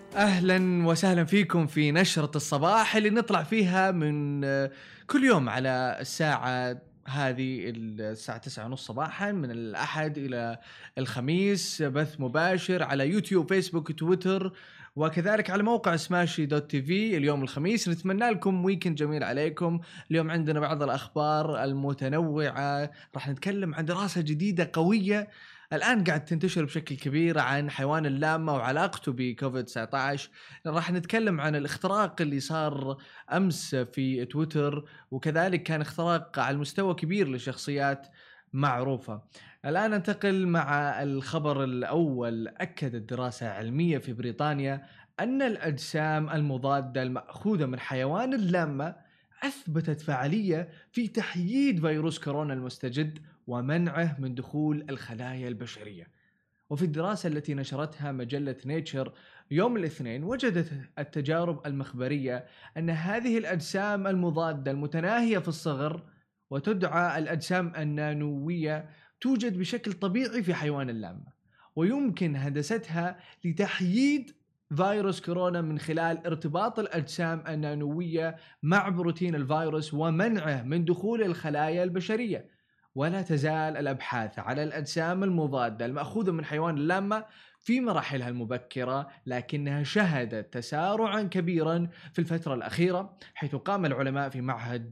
أهلا وسهلا فيكم في نشرة الصباح اللي نطلع فيها من كل يوم على الساعة هذه الساعة 9:30 صباحا من الأحد إلى الخميس، بث مباشر على يوتيوب فيسبوك تويتر وكذلك على موقع سماشي دوت تي في. اليوم الخميس نتمنى لكم ويكند جميل عليكم. اليوم عندنا بعض الأخبار المتنوعة، راح نتكلم عن دراسة جديدة قوية الآن قاعد تنتشر بشكل كبير عن حيوان اللامة وعلاقته بكوفيد 19. راح نتكلم عن الاختراق اللي صار أمس في تويتر، وكذلك كان اختراق على المستوى كبير لشخصيات معروفة. الآن ننتقل مع الخبر الأول. أكدت دراسة علمية في بريطانيا أن الأجسام المضادة المأخوذة من حيوان اللامة أثبتت فعالية في تحييد فيروس كورونا المستجد ومنعه من دخول الخلايا البشرية. وفي الدراسة التي نشرتها مجلة نيتشر يوم الاثنين، وجدت التجارب المخبرية أن هذه الأجسام المضادة المتناهية في الصغر وتدعى الأجسام النانوية توجد بشكل طبيعي في حيوان اللامة، ويمكن هندستها لتحييد فيروس كورونا من خلال ارتباط الأجسام النانوية مع بروتين الفيروس ومنعه من دخول الخلايا البشرية. ولا تزال الأبحاث على الأجسام المضادة المأخوذة من حيوان اللامة في مراحلها المبكرة، لكنها شهدت تسارعا كبيرا في الفترة الأخيرة، حيث قام العلماء في معهد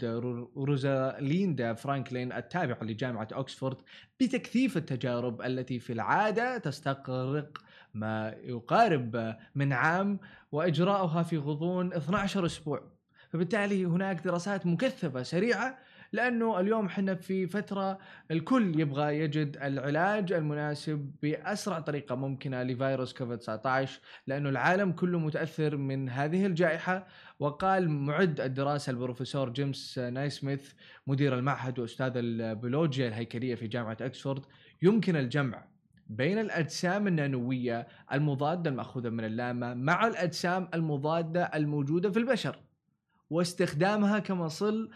روزاليندا فرانكلين التابع لجامعة أكسفورد بتكثيف التجارب التي في العادة تستغرق ما يقارب من عام، وإجراؤها في غضون 12 أسبوع. فبالتالي هناك دراسات مكثفة سريعة، لأنه اليوم حنا في فترة الكل يبغى يجد العلاج المناسب بأسرع طريقة ممكنة لفيروس كوفيد 19، لأنه العالم كله متأثر من هذه الجائحة. وقال معد الدراسة البروفيسور جيمس نايسميث مدير المعهد وأستاذ البيولوجيا الهيكلية في جامعة أكسفورد: يمكن الجمع بين الأجسام النانوية المضادة المأخوذة من اللامة مع الأجسام المضادة الموجودة في البشر، واستخدامها كمصل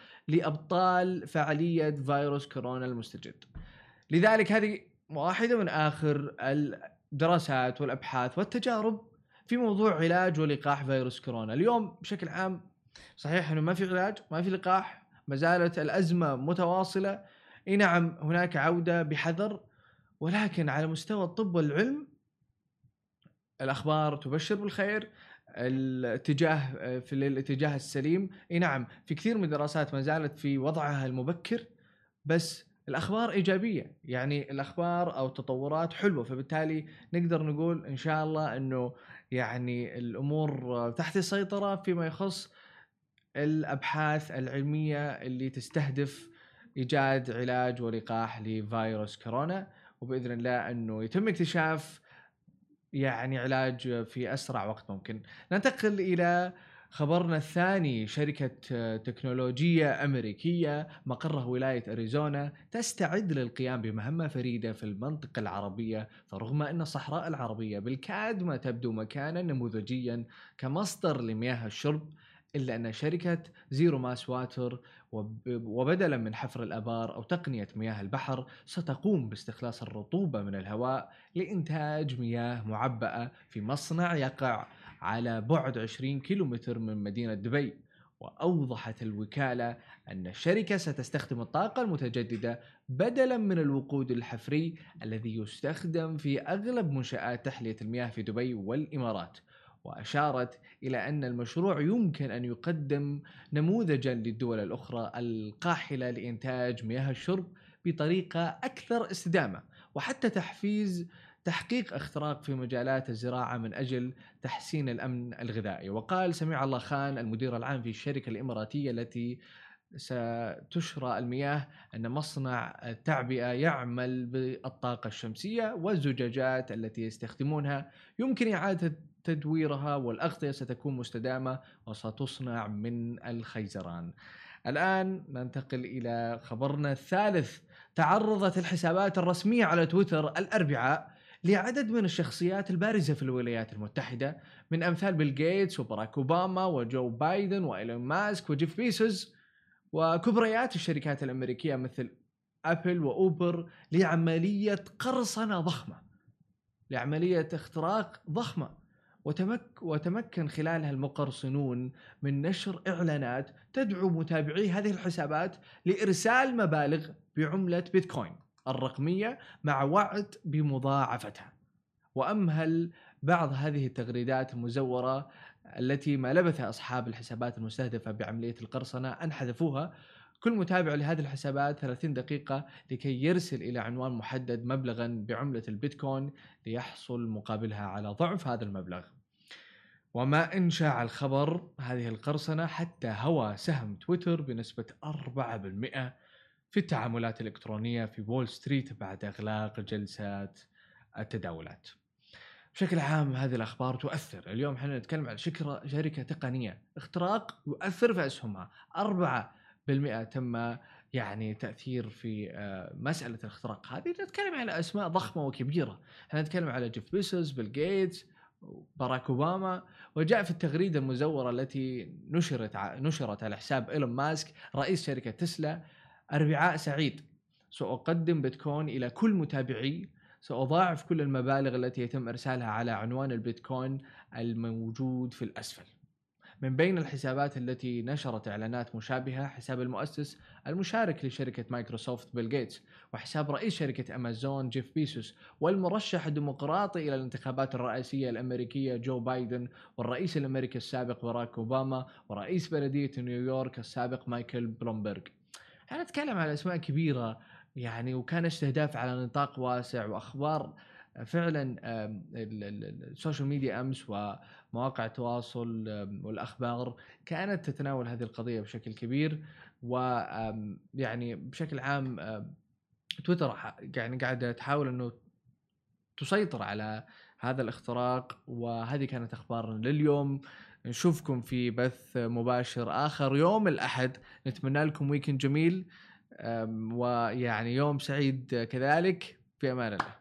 لأبطال فعالية فيروس كورونا المستجد. لذلك هذه واحدة من آخر الدراسات والأبحاث والتجارب في موضوع علاج ولقاح فيروس كورونا. اليوم بشكل عام صحيح أنه ما في علاج، ما في لقاح، ما زالت الأزمة متواصلة. إي نعم هناك عودة بحذر، ولكن على مستوى الطب والعلم الأخبار تبشر بالخير. الاتجاه في الاتجاه السليم. اي نعم في كثير من الدراسات ما زالت في وضعها المبكر، بس الأخبار إيجابية، يعني الأخبار أو التطورات حلوة. فبالتالي نقدر نقول إن شاء الله أنه يعني الأمور تحت السيطرة فيما يخص الأبحاث العلمية اللي تستهدف إيجاد علاج ولقاح لفيروس كورونا، وبإذن الله أنه يتم اكتشاف يعني علاج في أسرع وقت ممكن. ننتقل إلى خبرنا الثاني. شركة تكنولوجية أمريكية مقرها ولاية أريزونا تستعد للقيام بمهمة فريدة في المنطقة العربية، فرغم أن الصحراء العربية بالكاد ما تبدو مكانا نموذجيا كمصدر لمياه الشرب، إلا أن شركة زيرو ماس واتر وبدلا من حفر الآبار أو تقنية مياه البحر ستقوم باستخلاص الرطوبة من الهواء لإنتاج مياه معبأة في مصنع يقع على بعد 20 كيلومتر من مدينة دبي. وأوضحت الوكالة أن الشركة ستستخدم الطاقة المتجددة بدلا من الوقود الحفري الذي يستخدم في أغلب منشآت تحلية المياه في دبي والإمارات. وأشارت إلى أن المشروع يمكن أن يقدم نموذجا للدول الأخرى القاحلة لإنتاج مياه الشرب بطريقة أكثر استدامة، وحتى تحقيق اختراق في مجالات الزراعة من أجل تحسين الأمن الغذائي. وقال سميع الله خان المدير العام في الشركة الإماراتية التي ستشرى المياه أن مصنع التعبئة يعمل بالطاقة الشمسية، والزجاجات التي يستخدمونها يمكن إعادة تدويرها، والأغطية ستكون مستدامة وستصنع من الخيزران. الآن ننتقل إلى خبرنا الثالث. تعرضت الحسابات الرسمية على تويتر الأربعاء لعدد من الشخصيات البارزة في الولايات المتحدة، من أمثال بيل غيتس وباراك أوباما وجو بايدن وإيلون ماسك وجيف بيسوس، وكبريات الشركات الأمريكية مثل أبل وأوبر، لعملية قرصنة ضخمة، لعملية اختراق ضخمة. وتمكن خلالها المقرصنون من نشر إعلانات تدعو متابعي هذه الحسابات لإرسال مبالغ بعملة بيتكوين الرقمية مع وعد بمضاعفتها. وأمهل بعض هذه التغريدات المزورة التي ما لبث أصحاب الحسابات المستهدفة بعملية القرصنة أن حذفوها. كل متابع لهذه الحسابات 30 دقيقة لكي يرسل إلى عنوان محدد مبلغا بعملة البيتكوين ليحصل مقابلها على ضعف هذا المبلغ. وما إن شاع الخبر هذه القرصنة حتى هوى سهم تويتر بنسبة 4% في التعاملات الإلكترونية في وول ستريت بعد إغلاق جلسات التداولات. بشكل عام هذه الأخبار تؤثر. اليوم احنا نتكلم عن شركة تقنية اختراق يؤثر في أسهمها. 4% تم يعني تأثير في مسألة الاختراق هذه. نتكلم على أسماء ضخمة وكبيرة. احنا نتكلم على جيف بيسوس، بيل جيتس، باراك أوباما. وجاء في التغريدة المزورة التي نشرت على حساب إيلون ماسك رئيس شركة تسلا: أربعاء سعيد، سأقدم بيتكوين إلى كل متابعي، سأضاعف كل المبالغ التي يتم إرسالها على عنوان البيتكوين الموجود في الأسفل. من بين الحسابات التي نشرت إعلانات مشابهة حساب المؤسس المشارك لشركة مايكروسوفت بيل جيتس، وحساب رئيس شركة أمازون جيف بيسوس، والمرشح الديمقراطي إلى الانتخابات الرئاسية الأمريكية جو بايدن، والرئيس الأمريكي السابق باراك أوباما، ورئيس بلدية نيويورك السابق مايكل بلومبرغ. نتكلم على أسماء كبيرة يعني، وكان استهداف على نطاق واسع، وأخبار فعلا السوشيال ميديا أمس ومواقع التواصل والأخبار كانت تتناول هذه القضية بشكل كبير. ويعني بشكل عام تويتر يعني قاعدة تحاول أنه تسيطر على هذا الاختراق. وهذه كانت أخبارنا لليوم. نشوفكم في بث مباشر آخر يوم الأحد. نتمنى لكم ويكند جميل ويعني يوم سعيد كذلك. في أمان الله.